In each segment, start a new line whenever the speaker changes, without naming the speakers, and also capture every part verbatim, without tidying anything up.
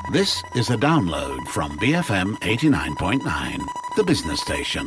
This is a download from B F M eighty-nine point nine, the business station.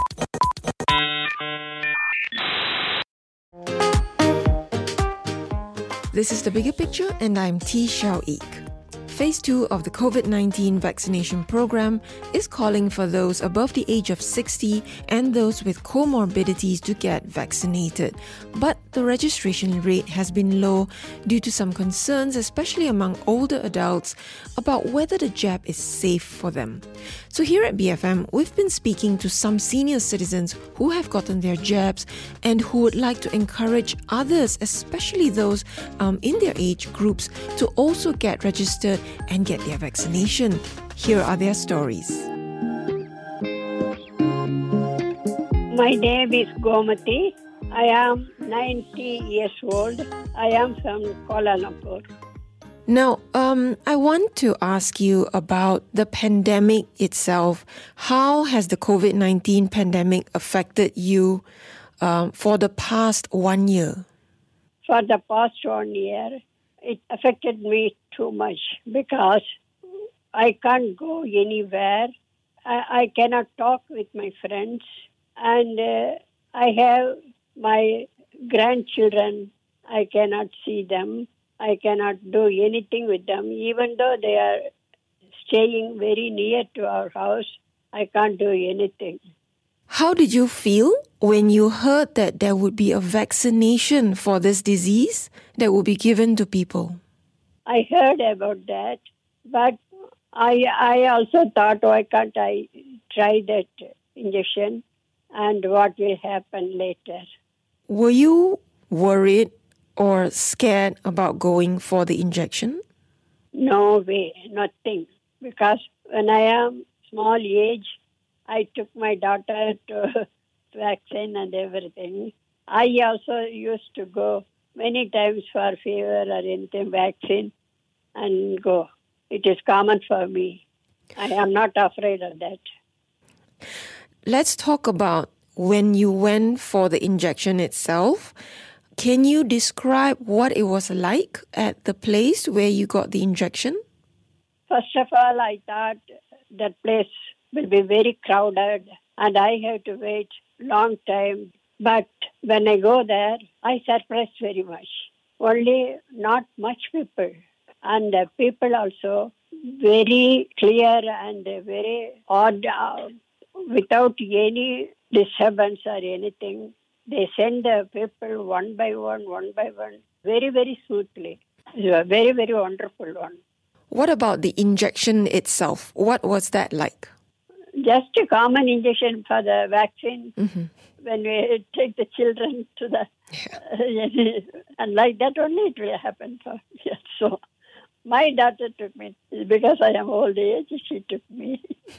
This is The Bigger Picture, and I'm T. Xiao Eek. Phase two of the COVID nineteen vaccination program is calling for those above the age of sixty and those with comorbidities to get vaccinated. But the registration rate has been low due to some concerns, especially among older adults, about whether the jab is safe for them. So here at B F M, we've been speaking to some senior citizens who have gotten their jabs and who would like to encourage others, especially those um, in their age groups, to also get registered and get their vaccination. Here are their stories.
My name is Gomati. I am ninety years old. I am from Kuala Lumpur.
Now, um, I want to ask you about the pandemic itself. How has the COVID nineteen pandemic affected you um, for the past one year?
For the past one year, it affected me too much because I can't go anywhere. I, I cannot talk with my friends. And uh, I have my grandchildren. I cannot see them. I cannot do anything with them. Even though they are staying very near to our house, I can't do anything.
How did you feel when you heard that there would be a vaccination for this disease that would be given to people?
I heard about that, but I I also thought, why can't I try that injection and what will happen later?
Were you worried or scared about going for the injection?
No way, nothing. Because when I am small age, I took my daughter to vaccine and everything. I also used to go many times for fever or anything, vaccine, and go. It is common for me. I am not afraid of that.
Let's talk about when you went for the injection itself. Can you describe what it was like at the place where you got the injection?
First of all, I thought that place will be very crowded and I have to wait long time. But when I go there, I surprised very much. Only not much people. And the people also very clear and very odd, uh, without any disturbance or anything. They send the people one by one, one by one, very, very smoothly. It's a very, very wonderful one.
What about the injection itself? What was that like?
Just a common injection for the vaccine.
Mm-hmm.
When we take the children to the... Yeah. And like that only it will happen. For, yeah, so my daughter took me. Because I am old age, she took me.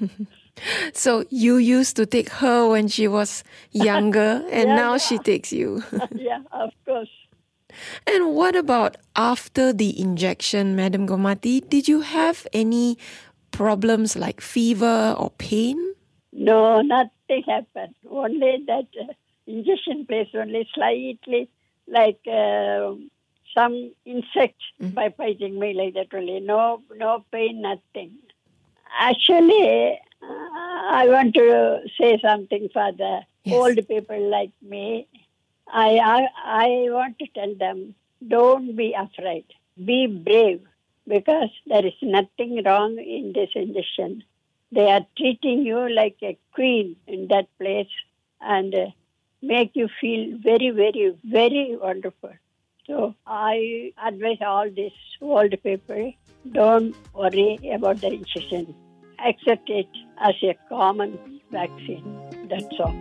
So you used to take her when she was younger and
yeah,
now
yeah.
she takes you.
Yeah, of course.
And what about after the injection, Madam Gomati? Did you have any problems like fever or pain?
No, nothing happened. Only that uh, injection place only slightly like uh, some insect mm-hmm. by biting me like that only. No, no pain, nothing. Actually, uh, I want to say something for the yes. old people like me. I, I I want to tell them, don't be afraid. Be brave because there is nothing wrong in this injection. They are treating you like a queen in that place and uh, make you feel very, very, very wonderful. So I advise all these old people, don't worry about the injection. Accept it as a common vaccine. That's all.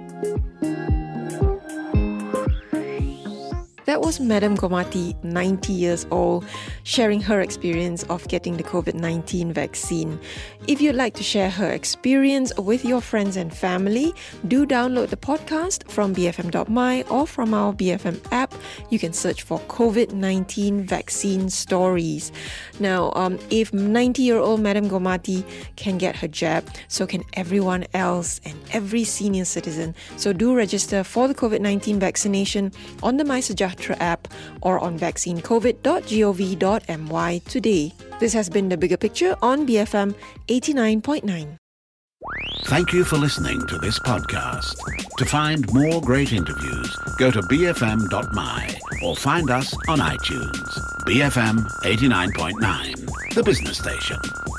That was Madam Gomati, ninety years old, sharing her experience of getting the COVID nineteen vaccine. If you'd like to share her experience with your friends and family, do download the podcast from b f m dot m y or from our B F M app. You can search for COVID nineteen vaccine stories. Now, um, if ninety-year-old Madam Gomati can get her jab, so can everyone else and every senior citizen. So do register for the COVID nineteen vaccination on the My Sejahtera Yatra app or on vaccine covid dot gov dot my today. This has been The Bigger Picture on B F M eighty-nine point nine.
Thank you for listening to this podcast. To find more great interviews, go to b f m dot m y or find us on iTunes. B F M eighty-nine point nine, the business station.